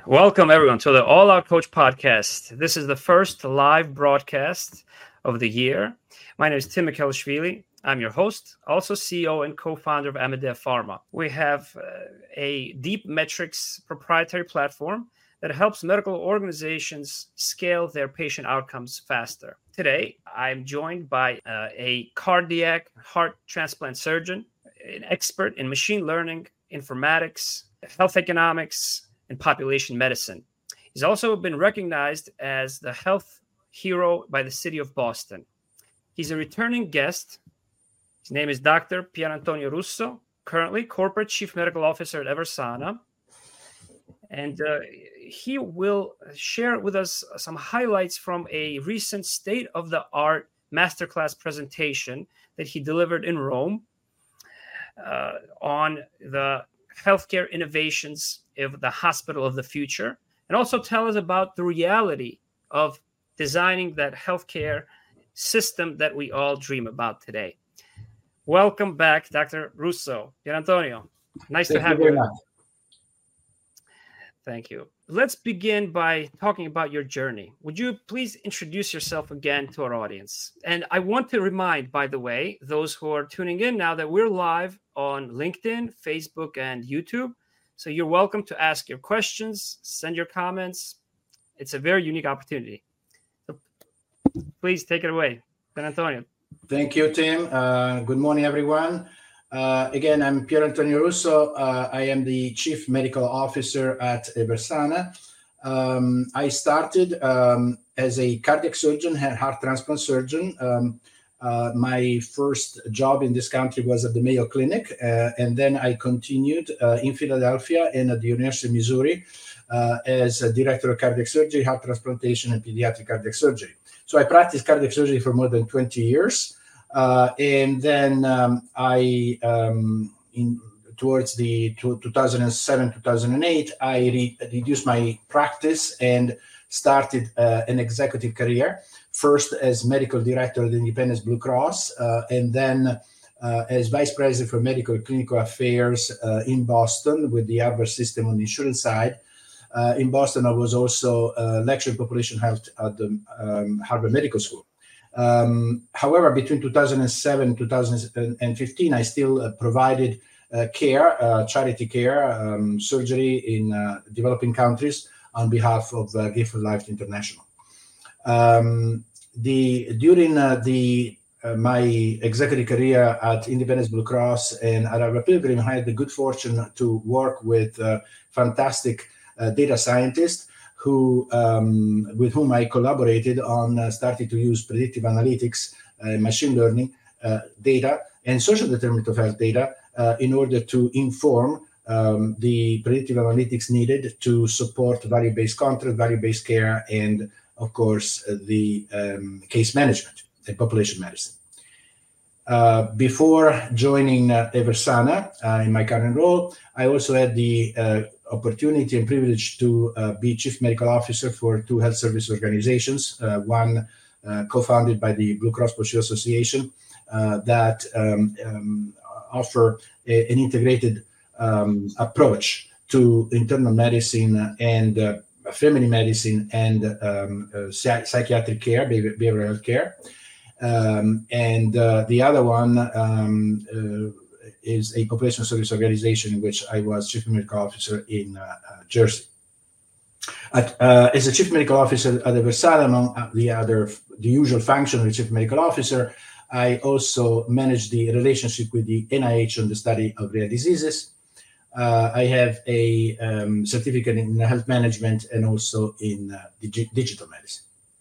Welcome, everyone, to the All Out Coach podcast. This is the first live broadcast of the year. My name is Tim Mikhelishvili. I'm your host, also CEO and co-founder of Amadev Pharma. We have a deep metrics proprietary platform that helps medical organizations scale their patient outcomes faster. Today, I'm joined by a cardiac heart transplant surgeon, an expert in machine learning, informatics, health economics, and population medicine. He's also been recognized as the health hero by the city of Boston. He's a returning guest. His name is Dr. Pierantonio Russo, currently Corporate Chief Medical Officer at Eversana. And he will share with us some highlights from a recent state-of-the-art masterclass presentation that he delivered in Rome on the healthcare innovations of the hospital of the future, and also tell us about the reality of designing that healthcare system that we all dream about today. Welcome back, Dr. Russo. Pierantonio, nice to have you. Thank you. Let's begin by talking about your journey. Would you please introduce yourself again to our audience? And I want to remind, by the way, those who are tuning in now that we're live on LinkedIn, Facebook, and YouTube. So you're welcome to ask your questions, send your comments. It's a very unique opportunity. So please take it away, Pierantonio. Thank you, Tim. Good morning, everyone. Again, I'm Pierantonio Russo. I am the Chief Medical Officer at Eversana. I started as a cardiac surgeon, heart transplant surgeon. My first job in this country was at the Mayo Clinic, and then I continued in Philadelphia and at the University of Missouri as a director of cardiac surgery, heart transplantation, and pediatric cardiac surgery. So I practiced cardiac surgery for more than 20 years. And then towards the 2007, 2008, I reduced my practice and started an executive career, first as medical director of the Independence Blue Cross, and then as vice president for medical clinical affairs in Boston with the Harvard system on the insurance side. In Boston, I was also lecturing population health at the Harvard Medical School. However, between 2007 and 2015, I still provided care, charity care, surgery in developing countries on behalf of Gift for Life International. During my executive career at Independence Blue Cross and at Harvard Pilgrim, I had the good fortune to work with fantastic data scientists with whom I collaborated on starting to use predictive analytics, machine learning data, and social determinant of health data in order to inform the predictive analytics needed to support value-based contract, value-based care, and of course the case management and population medicine. Before joining Eversana in my current role, I also had the opportunity and privilege to be Chief Medical Officer for two health service organizations, one co-founded by the Blue Cross Blue Shield Association that offer an integrated approach to internal medicine and family medicine and psychiatric care, behavioral health care. And the other one is a population service organization in which I was Chief Medical Officer in Jersey. As a Chief Medical Officer at Eversana, among the usual function of the Chief Medical Officer, I also manage the relationship with the NIH on the study of rare diseases. I have a certificate in health management and also in digital medicine.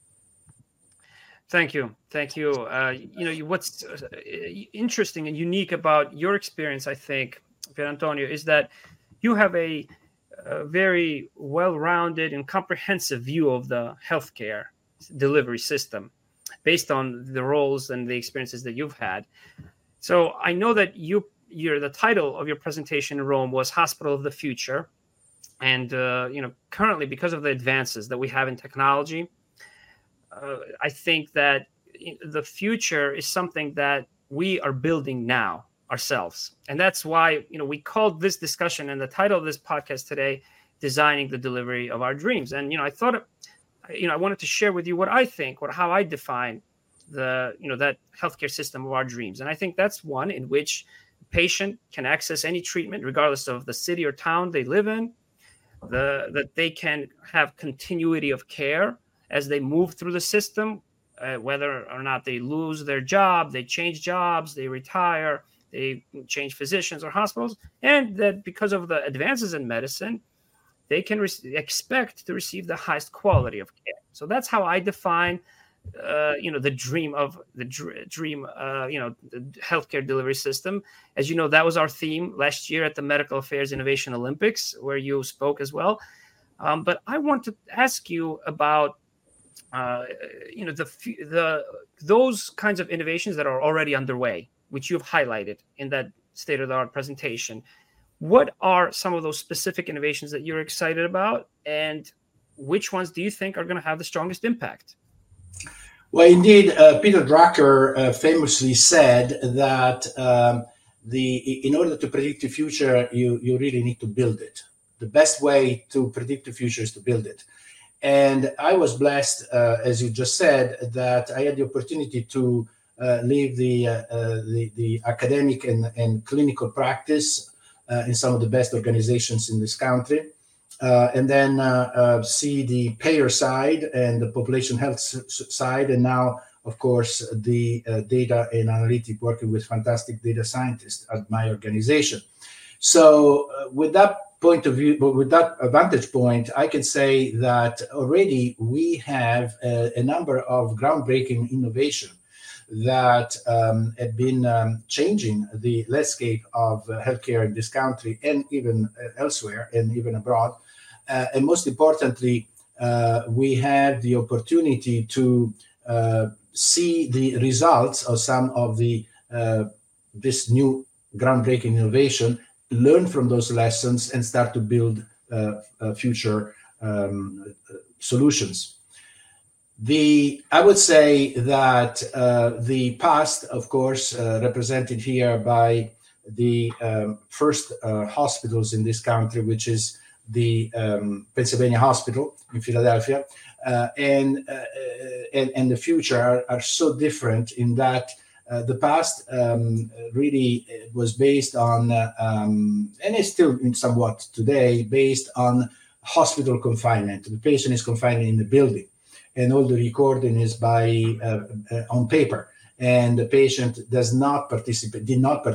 Thank you. What's interesting and unique about your experience, I think, Pierantonio, is that you have a very well-rounded and comprehensive view of the healthcare delivery system based on the roles and the experiences that you've had. So I know that the title of your presentation in Rome was Hospital of the Future. And, currently, because of the advances that we have in technology, I think that the future is something that we are building now ourselves. And that's why, we called this discussion and the title of this podcast today, designing the delivery of our dreams. And, I thought, I wanted to share with you what I think, how I define that healthcare system of our dreams. And I think that's one in which the patient can access any treatment, regardless of the city or town they live in, that they can have continuity of care as they move through the system, whether or not they lose their job, they change jobs, they retire, they change physicians or hospitals, and that because of the advances in medicine, they can expect to receive the highest quality of care. So that's how I define, the dream of the healthcare delivery system. As you know, that was our theme last year at the Medical Affairs Innovation Olympics, where you spoke as well. But I want to ask you about, those kinds of innovations that are already underway, which you've highlighted in that state-of-the-art presentation. What are some of those specific innovations that you're excited about, and which ones do you think are going to have the strongest impact? Well, indeed, Peter Drucker famously said that in order to predict the future, you really need to build it. The best way to predict the future is to build it. And I was blessed, as you just said, that I had the opportunity to leave the academic and clinical practice in some of the best organizations in this country, and then see the payer side and the population health side, and now, of course, the data and analytic, working with fantastic data scientists at my organization. So with that point of view, with that vantage point, I can say that already we have a number of groundbreaking innovation that have been changing the landscape of healthcare in this country and even elsewhere and even abroad. And most importantly, we have the opportunity to see the results of some of this new groundbreaking innovation, learn from those lessons, and start to build future solutions. I would say that the past, of course, represented here by the first hospitals in this country, which is the Pennsylvania Hospital in Philadelphia, and the future are so different in that the past really was based on, and is still somewhat today, based on hospital confinement. The patient is confined in the building, and all the recording is on paper, and the patient did not participate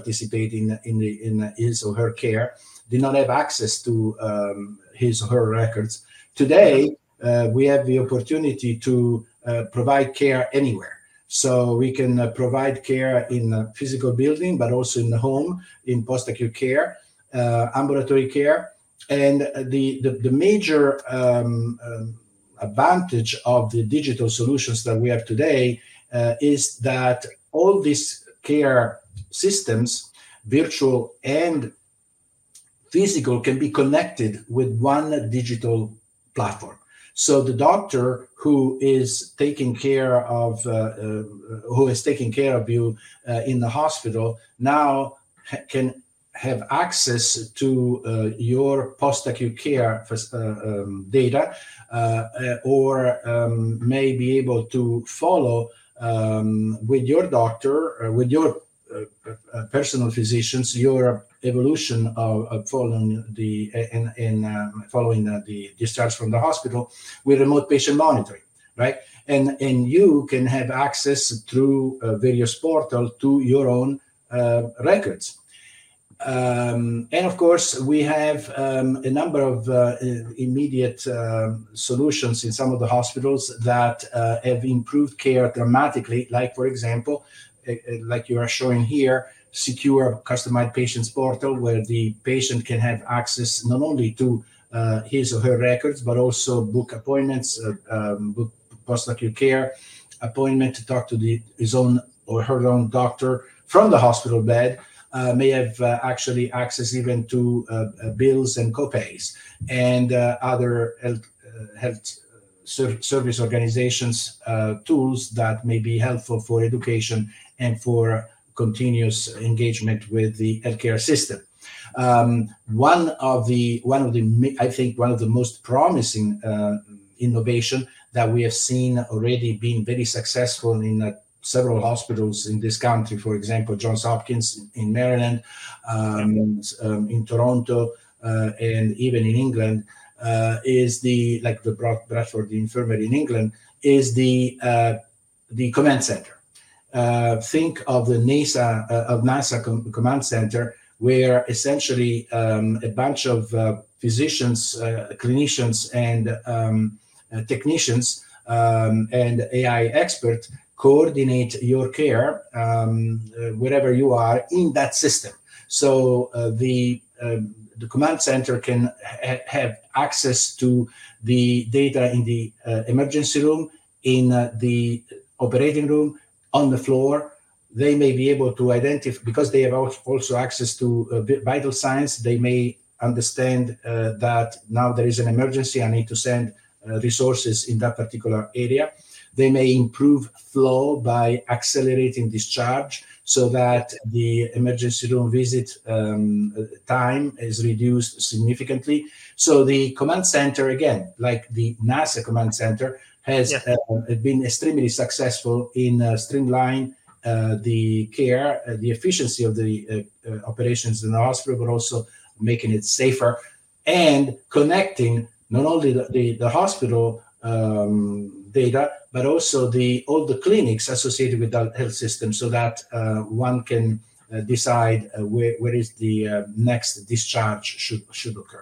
in his or her care, did not have access to his or her records. Today, we have the opportunity to provide care anywhere. So we can provide care in a physical building, but also in the home, in post-acute care, ambulatory care. And the major advantage of the digital solutions that we have today is that all these care systems, virtual and physical, can be connected with one digital platform. So the doctor who is taking care of you in the hospital now can have access to your post-acute care data, or may be able to follow with your doctor, with your personal physicians, your evolution of following the discharge from the hospital with remote patient monitoring, right? And you can have access through various portals to your own records. And of course, we have a number of immediate solutions in some of the hospitals that have improved care dramatically, like, for example, like you are showing here, secure customized patients portal, where the patient can have access not only to his or her records, but also book appointments, book post-acute care appointment, to talk to his own or her own doctor from the hospital bed, may have actually access even to bills and copays, and other health service organizations tools that may be helpful for education and for continuous engagement with the healthcare system. One of the I think one of the most promising innovation that we have seen already being very successful in several hospitals in this country, for example, Johns Hopkins in Maryland, in Toronto, and even in England, is the Bradford Infirmary in England, is the command center. Think of the NASA command center, where essentially a bunch of physicians, clinicians, and technicians and AI experts coordinate your care wherever you are in that system. So the command center can have access to the data in the emergency room, in the operating room, on the floor. They may be able to identify, because they have also access to vital signs. They may understand that now there is an emergency, I need to send resources in that particular area. They may improve flow by accelerating discharge so that the emergency room visit time is reduced significantly. So the command center, again, like the NASA command center, has been extremely successful in streamlining the care, the efficiency of the operations in the hospital, but also making it safer and connecting not only the hospital data, but also all the clinics associated with that health system, so that one can decide where is the next discharge should occur.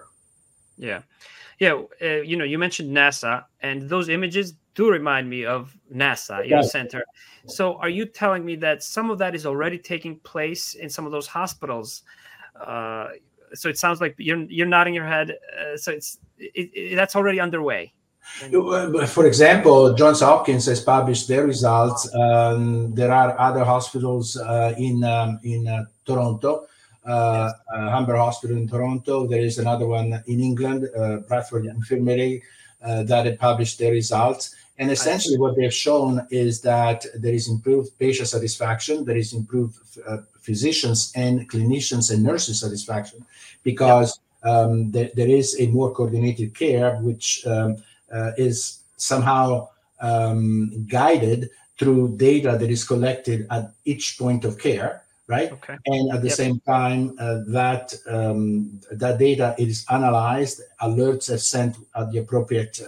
You mentioned NASA, and those images do remind me of NASA, your center. So are you telling me that some of that is already taking place in some of those hospitals? So it sounds like you're nodding your head. So that's already underway. For example, Johns Hopkins has published their results. There are other hospitals in Toronto, Humber Hospital in Toronto. There is another one in England, Bradford Infirmary, that have published their results. And essentially what they've shown is that there is improved patient satisfaction, there is improved physicians and clinicians and nurses satisfaction, because there is a more coordinated care, which is somehow guided through data that is collected at each point of care, right? Okay. And at the same time, that data is analyzed, alerts are sent at the appropriate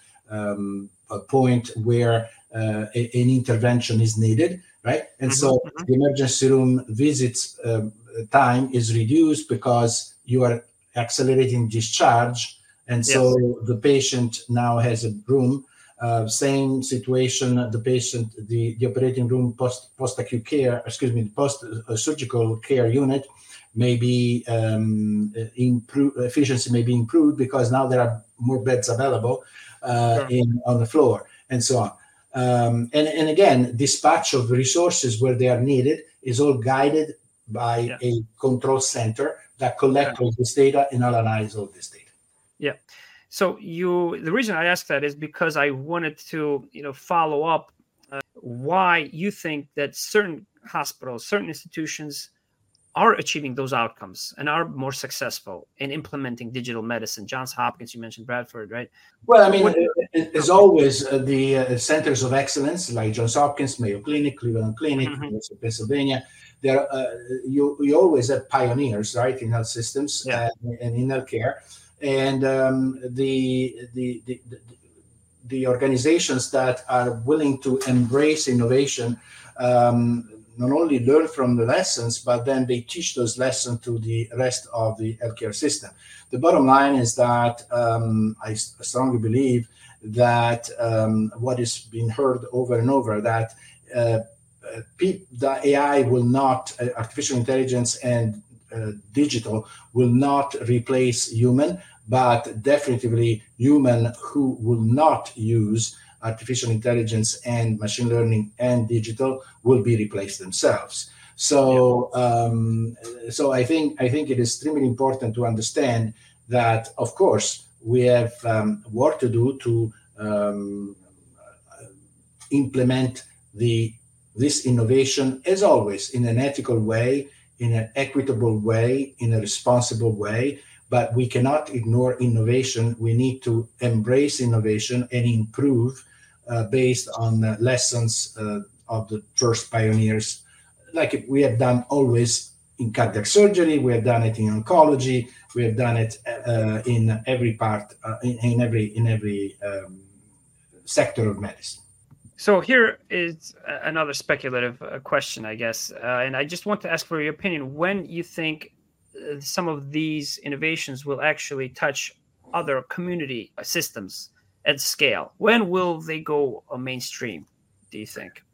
point where an intervention is needed, right? And so the emergency room visits time is reduced because you are accelerating discharge. And so the patient now has a room. Same situation, the patient, the operating room post-acute care, post-surgical care unit may be efficiency may be improved because now there are more beds available on the floor, and so on. And again, dispatch of resources where they are needed is all guided by a control center that collects all this data and analyzes all this data. Yeah. So the reason I asked that is because I wanted to, follow up why you think that certain hospitals, certain institutions are achieving those outcomes and are more successful in implementing digital medicine. Johns Hopkins, you mentioned Bradford, right? Well, I mean, as always, the centers of excellence like Johns Hopkins, Mayo Clinic, Cleveland Clinic, University of Pennsylvania, you always have pioneers, right, in health systems and in healthcare. And the organizations that are willing to embrace innovation not only learn from the lessons, but then they teach those lessons to the rest of the healthcare system. The bottom line is that I strongly believe that what has been heard over and over, that the AI will not, artificial intelligence and digital will not replace human, but definitively human who will not use artificial intelligence and machine learning and digital will be replaced themselves. So, so I think it is extremely important to understand that, of course, we have work to do to implement this innovation, as always, in an ethical way, in an equitable way, in a responsible way, but we cannot ignore innovation. We need to embrace innovation and improve based on lessons of the first pioneers, like we have done always in cardiac surgery, we have done it in oncology, we have done it in every part, in every sector of medicine. So here is another speculative question, I guess, and I just want to ask for your opinion. When you think some of these innovations will actually touch other community systems at scale? When will they go mainstream, do you think?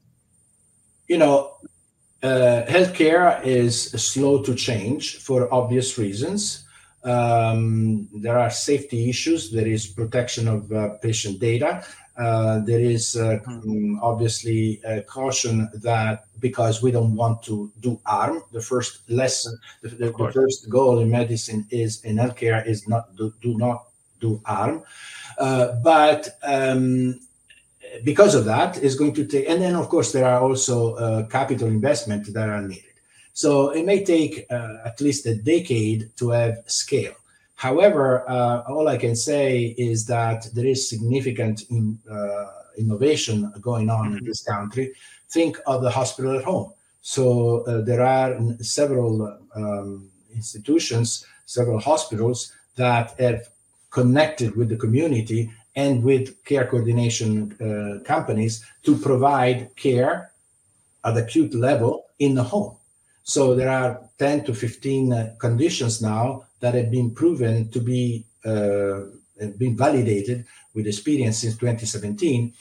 Healthcare is slow to change for obvious reasons. There are safety issues. There is protection of patient data. There is obviously caution that because we don't want to do harm. The first lesson, the first goal in medicine is in healthcare is not do not do harm. But because of that, is going to take, and then of course there are also capital investment that are needed. So it may take at least a decade to have scale. However, all I can say is that there is significant innovation going on in this country. Think of the hospital at home. So there are several institutions, several hospitals that have connected with the community and with care coordination companies to provide care at acute level in the home. So there are 10 to 15 conditions now that have been proven to be been validated with experience since 2017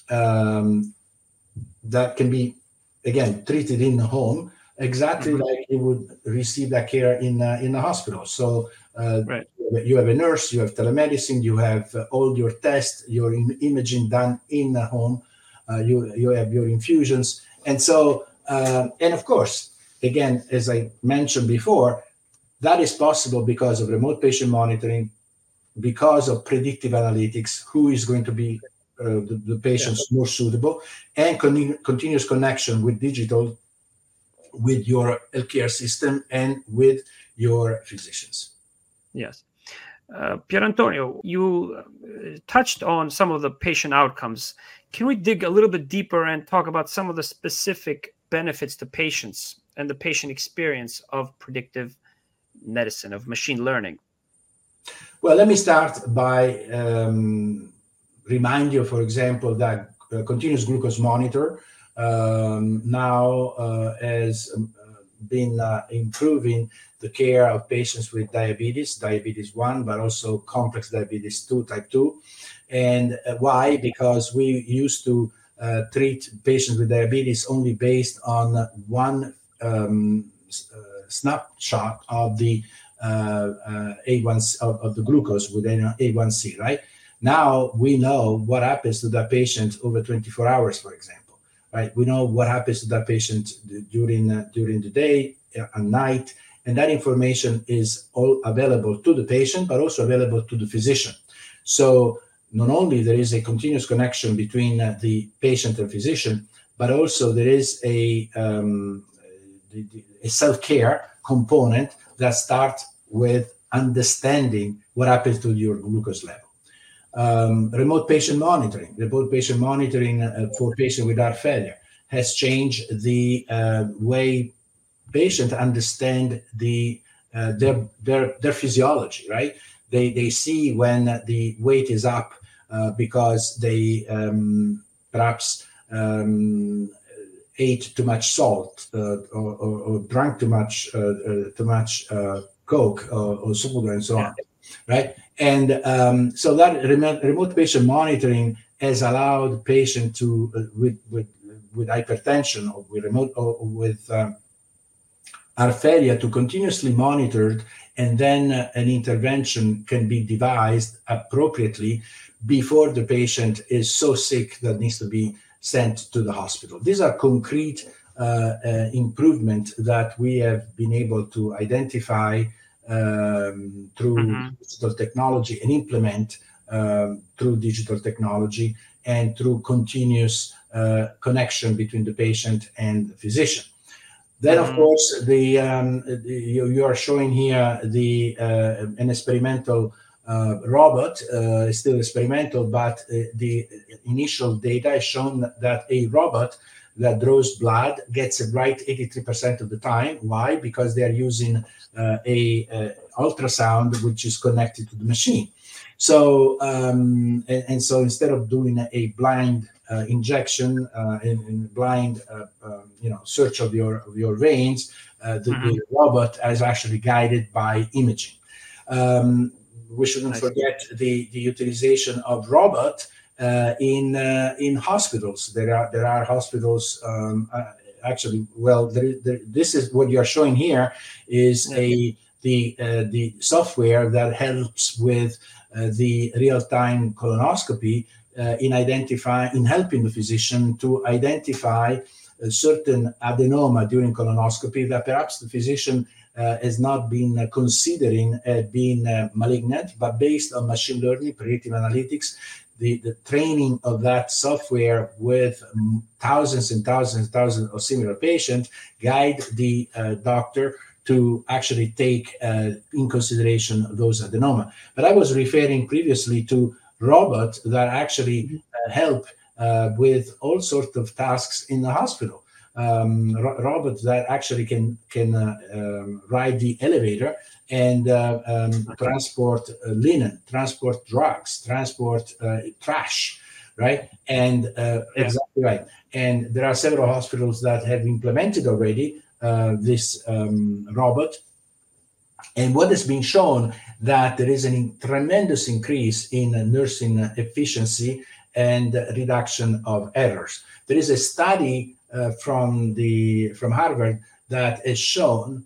that can be, again, treated in the home exactly like you would receive that care in the hospital. So right. You have a nurse, you have telemedicine, you have all your tests, your imaging done in the home, you have your infusions. And so, and of course, again, as I mentioned before, that is possible because of remote patient monitoring, because of predictive analytics, who is going to be the patients more suitable, and continuous connection with digital, with your healthcare system and with your physicians. Yes. Pier Antonio, you touched on some of the patient outcomes. Can we dig a little bit deeper and talk about some of the specific benefits to patients and the patient experience of predictive medicine, of machine learning? Well, let me start by remind you, for example, that continuous glucose monitor now has been improving the care of patients with diabetes 1, but also complex diabetes 2, type 2. And why? Because we used to treat patients with diabetes only based on one snapshot of the A1 of the glucose within A1C, right? Now we know what happens to that patient over 24 hours, for example, right? We know what happens to that patient during the day and night, and that information is all available to the patient, but also available to the physician. So not only there is a continuous connection between the patient and physician, but also there is a self-care component that starts with understanding what happens to your glucose level. Remote patient monitoring for patients with heart failure has changed the way patients understand their physiology, right? They see when the weight is up because they perhaps ate too much salt or drank too much Coke or soda and so on, right? And so that remote patient monitoring has allowed patients to with hypertension or with remote or with heart failure to continuously monitored, and then an intervention can be devised appropriately before the patient is so sick that needs to be sent to the hospital. These are concrete improvements that we have been able to identify through digital technology and implement through digital technology and through continuous connection between the patient and the physician. Then, of course, you are showing here an experimental robot, still experimental, but the initial data has shown that a robot that draws blood gets it right 83% of the time. Why? Because they are using a ultrasound which is connected to the machine. So so instead of doing a blind injection in blind search of your veins, the robot is actually guided by imaging. We shouldn't forget the utilization of robot in hospitals. There are hospitals actually. Well, this is what you are showing here is the software that helps with the real-time colonoscopy in helping the physician to identify a certain adenoma during colonoscopy that perhaps the physician has not been considering being malignant, but based on machine learning, predictive analytics, the training of that software with thousands and thousands of similar patients guide the doctor to actually take in consideration those adenoma. But I was referring previously to robots that actually help with all sorts of tasks in the hospital. Robots that actually can ride the elevator and transport linen, transport drugs, transport trash, right? And exactly right. And there are several hospitals that have implemented already this robot. And what has been shown that there is a tremendous increase in nursing efficiency and reduction of errors. There is a study from Harvard that has shown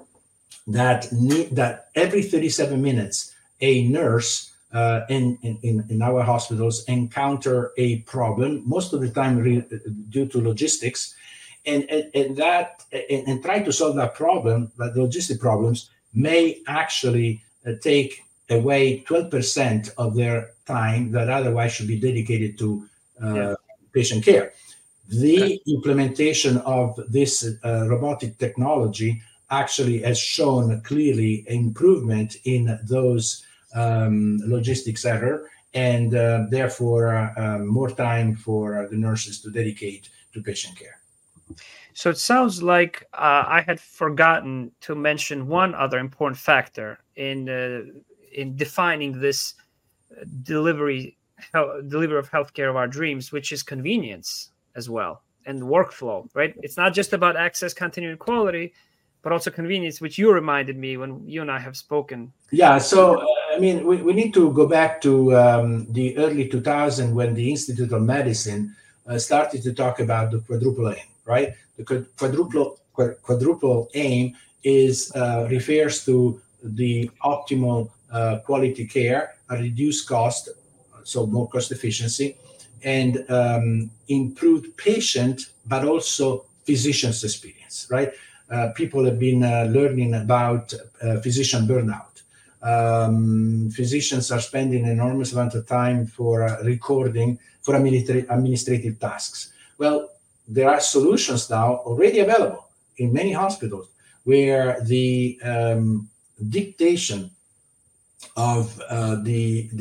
that every 37 minutes a nurse in our hospitals encounter a problem, most of the time due to logistics, and try to solve that problem. But the logistic problems may actually take away 12% of their time that otherwise should be dedicated to patient care. The implementation of this robotic technology actually has shown clearly improvement in those logistics error, and therefore more time for the nurses to dedicate to patient care. So it sounds like I had forgotten to mention one other important factor in defining this delivery of healthcare of our dreams, which is convenience as well and workflow, right? It's not just about access, continuity, and quality, but also convenience, which you reminded me when you and I have spoken. Yeah, so we need to go back to the early 2000s when the Institute of Medicine started to talk about the quadruple aim, right? The quadruple aim refers to the optimal quality care, a reduced cost, so more cost efficiency, and improved patient, but also physician's experience, right? People have been learning about physician burnout. Physicians are spending an enormous amount of time for recording for administrative tasks. Well, there are solutions now already available in many hospitals where the dictation of the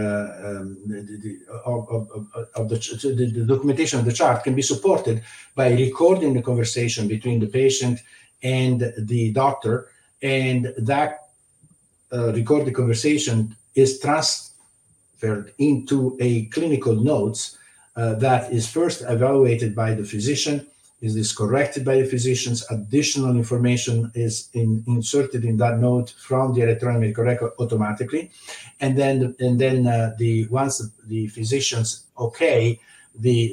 documentation of the chart can be supported by recording the conversation between the patient and the doctor, and that recorded conversation is transferred into a clinical notes that is first evaluated by the physician. Is this corrected by the physicians? Additional information is inserted in that note from the electronic medical record automatically, and then once the physicians the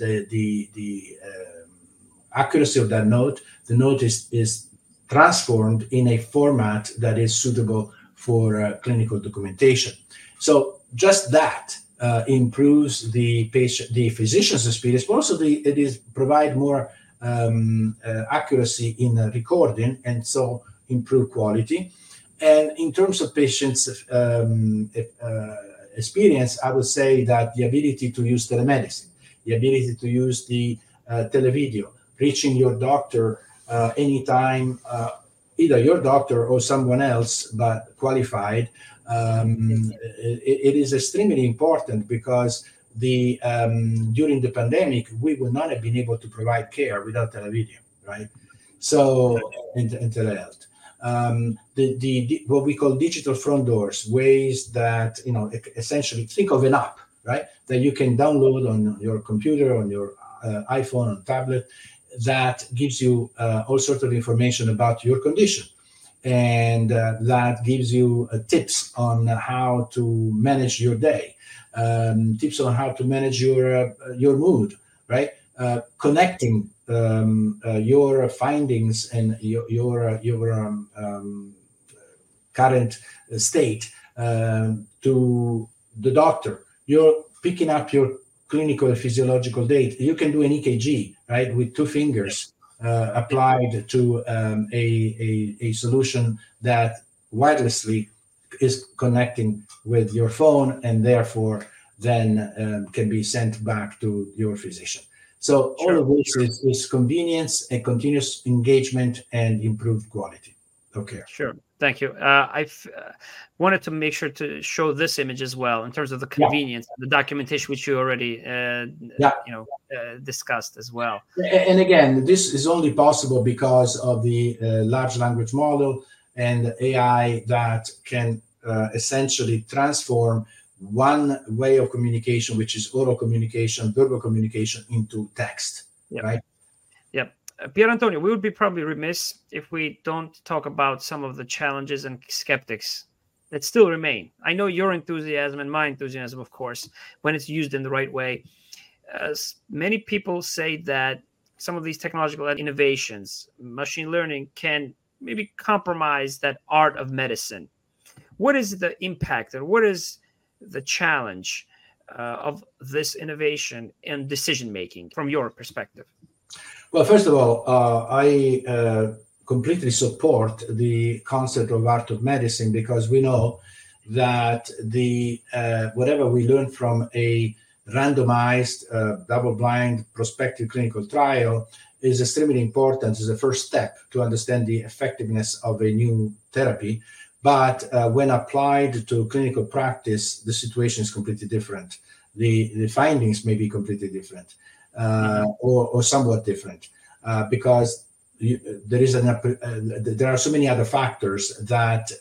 accuracy of that note, the note is transformed in a format that is suitable for clinical documentation. So just that improves the physician's experience, but also provide more accuracy in recording, and so improve quality. And in terms of patients' experience, I would say that the ability to use telemedicine, the ability to use the televideo, reaching your doctor anytime, either your doctor or someone else, but qualified. It is extremely important because during the pandemic, we would not have been able to provide care without television, right? So, and telehealth. The what we call digital front doors, ways that, essentially think of an app, right, that you can download on your computer, on your iPhone, on tablet, that gives you all sorts of information about your condition, and that gives you tips on how to manage your day, tips on how to manage your mood, right? Connecting your findings and your current state to the doctor. You're picking up your clinical and physiological data. You can do an EKG, right, with two fingers applied to a solution that wirelessly is connecting with your phone, and therefore then can be sent back to your physician. So all of this is convenience and continuous engagement and improved quality of care. Sure. Thank you. I wanted to make sure to show this image as well in terms of the convenience, the documentation, which you already discussed as well. And again, this is only possible because of the large language model and AI that can essentially transform one way of communication, which is oral communication, verbal communication, into text, right? Yep. Pier Antonio, we would be probably remiss if we don't talk about some of the challenges and skeptics that still remain. I know your enthusiasm and my enthusiasm, of course, when it's used in the right way. Many people say that some of these technological innovations, machine learning, can maybe compromise that art of medicine. What is the impact, and what is the challenge of this innovation in decision-making from your perspective? Well, first of all, I completely support the concept of art of medicine, because we know that whatever we learn from a randomized, double-blind, prospective clinical trial is extremely important as a first step to understand the effectiveness of a new therapy. But when applied to clinical practice, the situation is completely different. The findings may be completely different, or somewhat different, because there are so many other factors that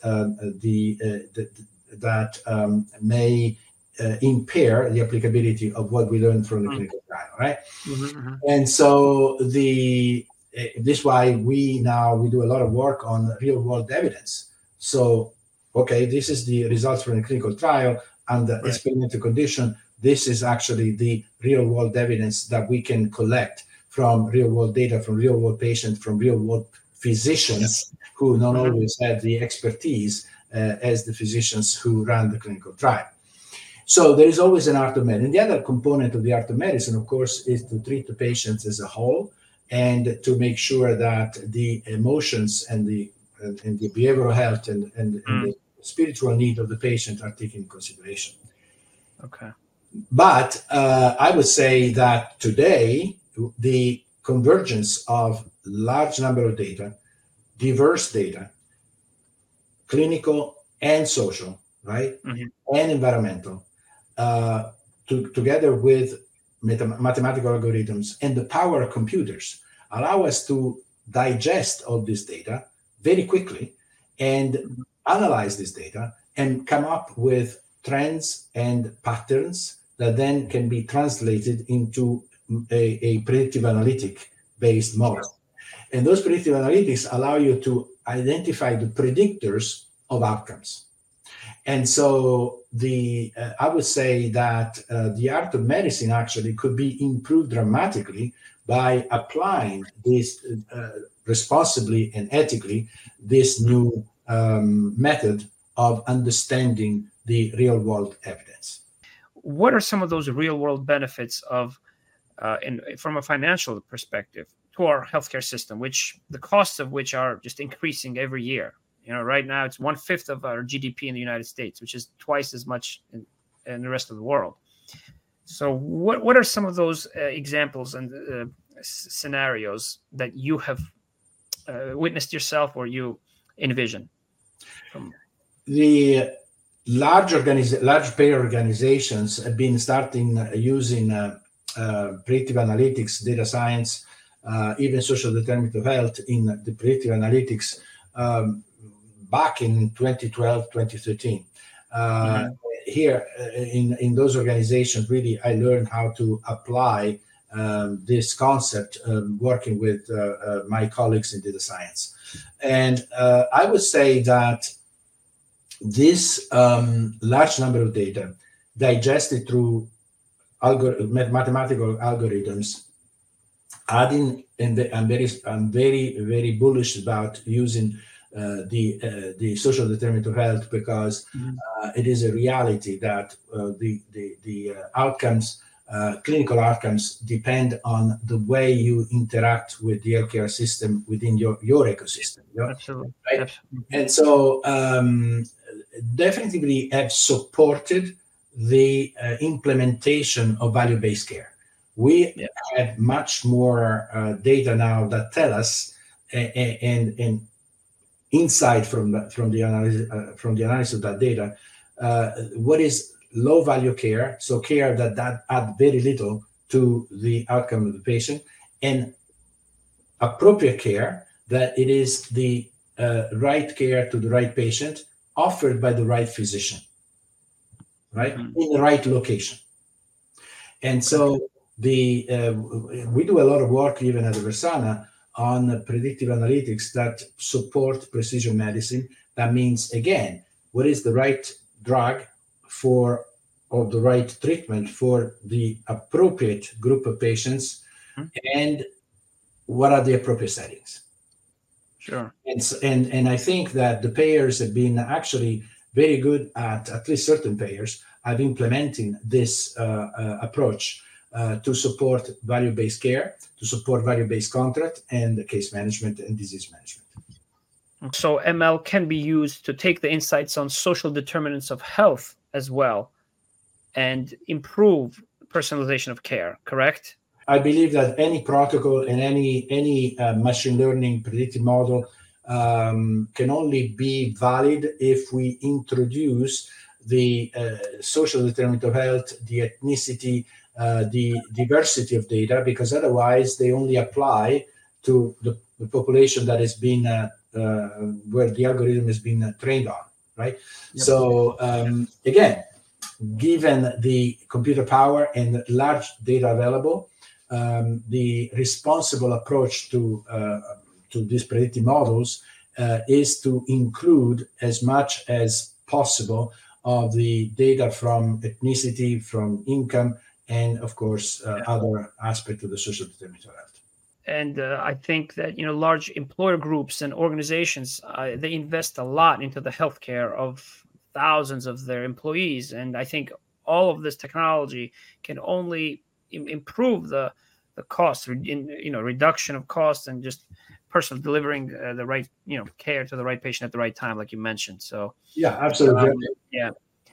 may impair the applicability of what we learned from the clinical trial, right? And so this is why we do a lot of work on real world evidence. So, okay, this is the results from a clinical trial under experimental condition. This is actually the real world evidence that we can collect from real world data, from real world patients, from real world physicians who not always have the expertise as the physicians who ran the clinical trial. So there is always an art of medicine. And the other component of the art of medicine, of course, is to treat the patients as a whole, and to make sure that the emotions and the behavioral health and the spiritual need of the patient are taken into consideration. Okay. But I would say that today, the convergence of large number of data, diverse data, clinical and social, right, and environmental, together with mathematical algorithms and the power of computers, allow us to digest all this data very quickly and analyze this data and come up with trends and patterns that then can be translated into a predictive analytic based model. And those predictive analytics allow you to identify the predictors of outcomes. And so I would say that the art of medicine actually could be improved dramatically by applying this responsibly and ethically, this new method of understanding the real world evidence. What are some of those real world benefits of, from a financial perspective, to our healthcare system, which the costs of which are just increasing every year? Right now it's 1/5 of our GDP in the United States, which is twice as much in the rest of the world. So what are some of those examples and scenarios that you have witnessed yourself or you envision? The large payer organizations have been starting using predictive analytics, data science, even social determinant of health in the predictive analytics back in 2012, 2013. Here in those organizations, really, I learned how to apply this concept working with my colleagues in data science. And I would say that this large number of data digested through mathematical algorithms, I'm very bullish about using the social determinant of health, because it is a reality that the outcomes, clinical outcomes, depend on the way you interact with the healthcare system within your ecosystem. Absolutely. Right? Absolutely. And so definitely have supported the implementation of value-based care. We have much more data now that tell us and insight from the analysis of that data, what is low value care, so care that add very little to the outcome of the patient, and appropriate care, that it is the right care to the right patient offered by the right physician, right, in the right location. And so we do a lot of work even at Eversana on predictive analytics that support precision medicine. That means, again, what is the right drug or the right treatment for the appropriate group of patients, and what are the appropriate settings. Sure. And I think that the payers have been actually very good at least certain payers, at implementing this approach to support value-based care, to support value-based contract, and case management and disease management. So ML can be used to take the insights on social determinants of health as well and improve personalization of care, correct? I believe that any protocol and any machine learning predictive model can only be valid if we introduce the social determinant of health, the ethnicity, the diversity of data, because otherwise they only apply to the population that has been where the algorithm has been trained on, right? Yep. So again, given the computer power and large data available, the responsible approach to these predictive models is to include as much as possible of the data from ethnicity, from income, and of course other aspects of the social determinant of health. And I think that large employer groups and organizations, they invest a lot into the healthcare of thousands of their employees, and I think all of this technology can only improve the cost, reduction of costs, and just personal delivering the right care to the right patient at the right time, like you mentioned. So yeah, absolutely. Yeah.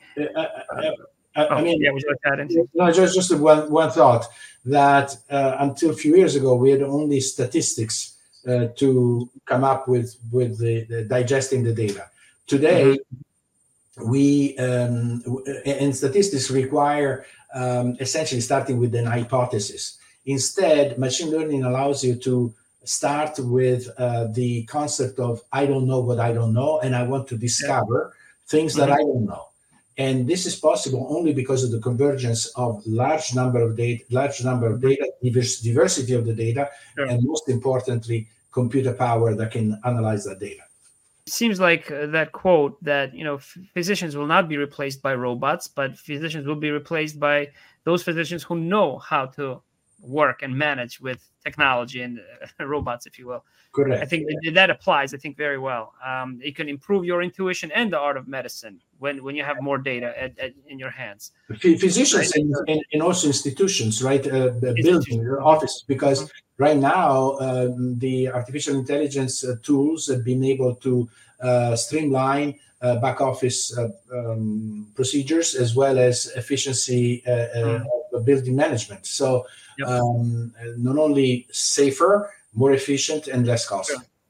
I mean, would you like to add anything? No, just one thought, that until a few years ago, we had only statistics to come up with the digesting the data. Today, we and statistics require essentially starting with an hypothesis. Instead, machine learning allows you to start with the concept of I don't know what I don't know, and I want to discover things that I don't know. And this is possible only because of the convergence of large number of data, diversity of the data, and most importantly, computer power that can analyze that data. It seems like that quote that, physicians will not be replaced by robots, but physicians will be replaced by those physicians who know how to work and manage with technology and robots, if you will. Correct. I think that applies, very well. It can improve your intuition and the art of medicine when you have more data in your hands. Physicians and also institutions, right? Building offices, because right now the artificial intelligence tools have been able to streamline back office procedures as well as efficiency of building management. So not only safer, more efficient, and less costly.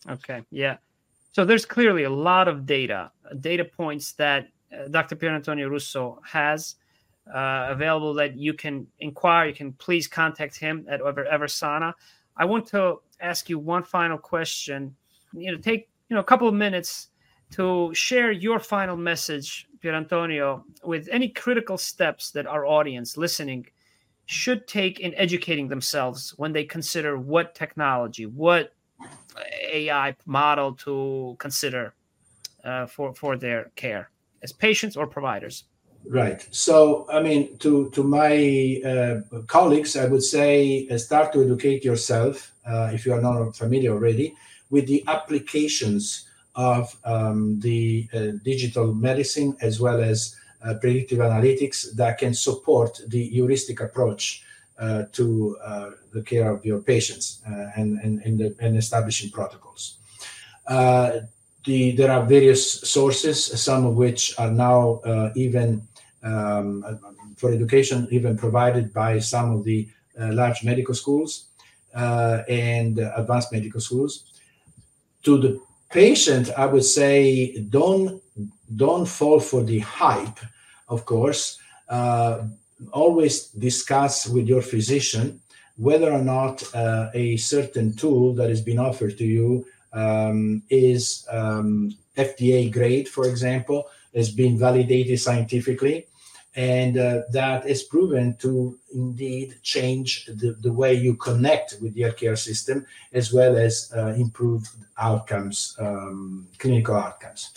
Okay, yeah. So there's clearly a lot of data points that Dr. Pierantonio Russo has available that you can inquire. You can please contact him at Eversana. I want to ask you one final question. Take a couple of minutes to share your final message, Pierantonio, with any critical steps that our audience listening should take in educating themselves when they consider what technology, what AI model to consider for their care as patients or providers. Right. So, I mean, to my colleagues, I would say start to educate yourself, if you are not familiar already, with the applications of the digital medicine as well as predictive analytics that can support the heuristic approach to the care of your patients and establishing protocols. There are various sources, some of which are now even for education, even provided by some of the large medical schools and advanced medical schools. To the patient, I would say don't fall for the hype, of course. Always discuss with your physician whether or not a certain tool that has been offered to you is FDA grade, for example, has been validated scientifically, and that is proven to indeed change the way you connect with the healthcare system, as well as improve outcomes, clinical outcomes.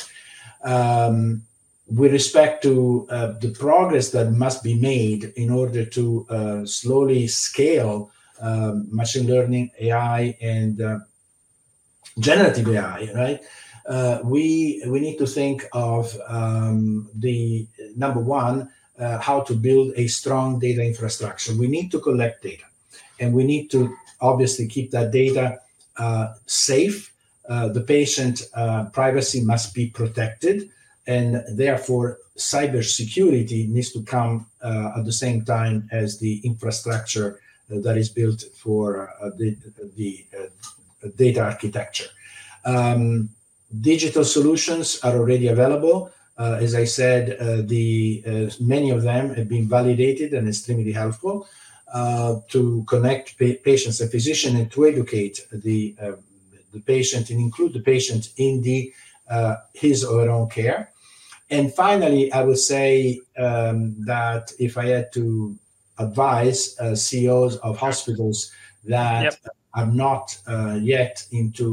With respect to the progress that must be made in order to slowly scale machine learning, AI, and generative AI, right? We need to think of the number one, how to build a strong data infrastructure. We need to collect data, and we need to obviously keep that data safe. The patient privacy must be protected, and therefore cybersecurity needs to come at the same time as the infrastructure that is built for the data architecture. Digital solutions are already available. As I said, many of them have been validated and extremely helpful to connect patients and physicians and to educate the patient and include the patient in his or her own care. And finally, I would say that if I had to advise CEOs of hospitals that are not yet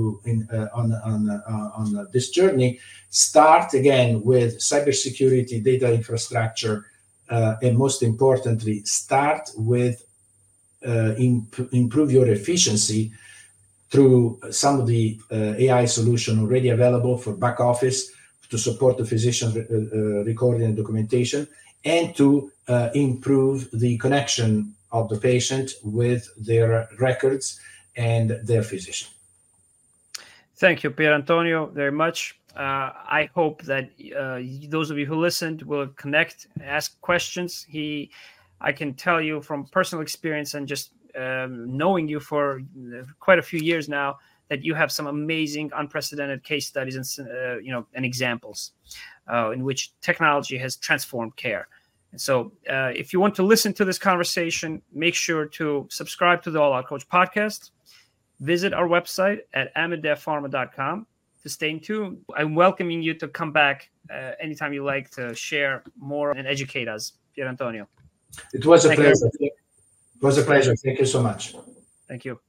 on this journey, start again with cybersecurity, data infrastructure, and most importantly, start with improve your efficiency through some of the AI solution already available for back office to support the physician recording and documentation, and to improve the connection of the patient with their records and their physician. Thank you, Pierantonio, very much. I hope that those of you who listened will connect, ask questions. I can tell you from personal experience and just knowing you for quite a few years now, that you have some amazing, unprecedented case studies and examples in which technology has transformed care. And so if you want to listen to this conversation, make sure to subscribe to the All Out Coach podcast. Visit our website at amadevpharma.com to stay tuned. I'm welcoming you to come back anytime you like to share more and educate us, Pierantonio. It was a pleasure. It was a pleasure. Thank you so much. Thank you.